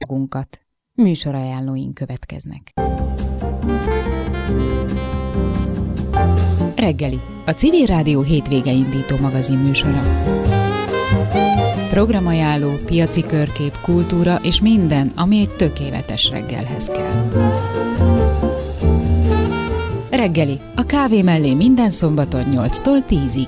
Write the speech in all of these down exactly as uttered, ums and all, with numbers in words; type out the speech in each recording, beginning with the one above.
magunkat. Műsorajánlóink következnek. Reggeli, a Civil Rádió hétvége indító magazin műsora. Programajánló, piaci körkép, kultúra és minden, ami egy tökéletes reggelhez kell. Reggeli, a kávé mellé minden szombaton nyolctól tízig.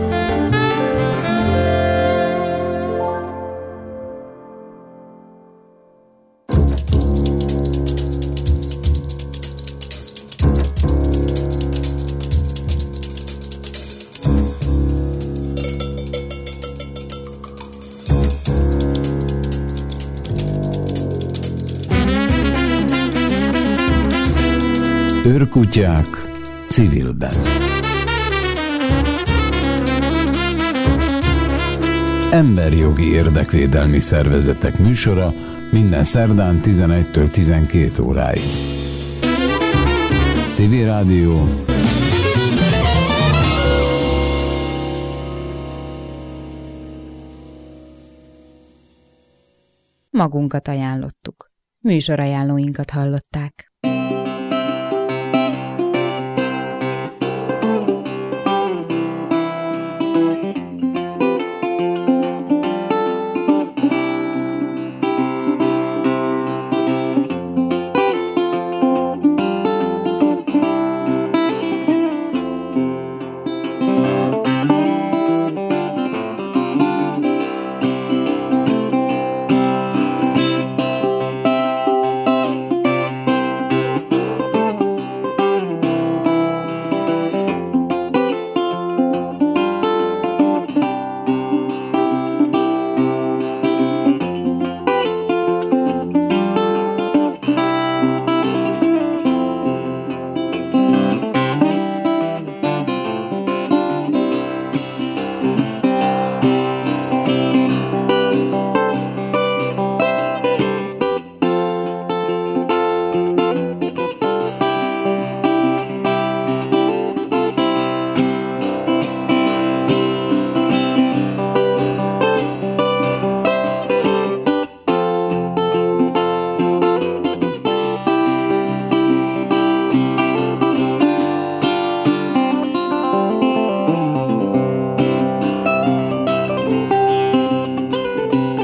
Őrkutyák civilben. Emberjogi érdekvédelmi szervezetek műsora minden szerdán tizenegytől tizenkét óráig. Civil Rádió. Magunkat ajánlottuk. Műsorajánlóinkat hallották.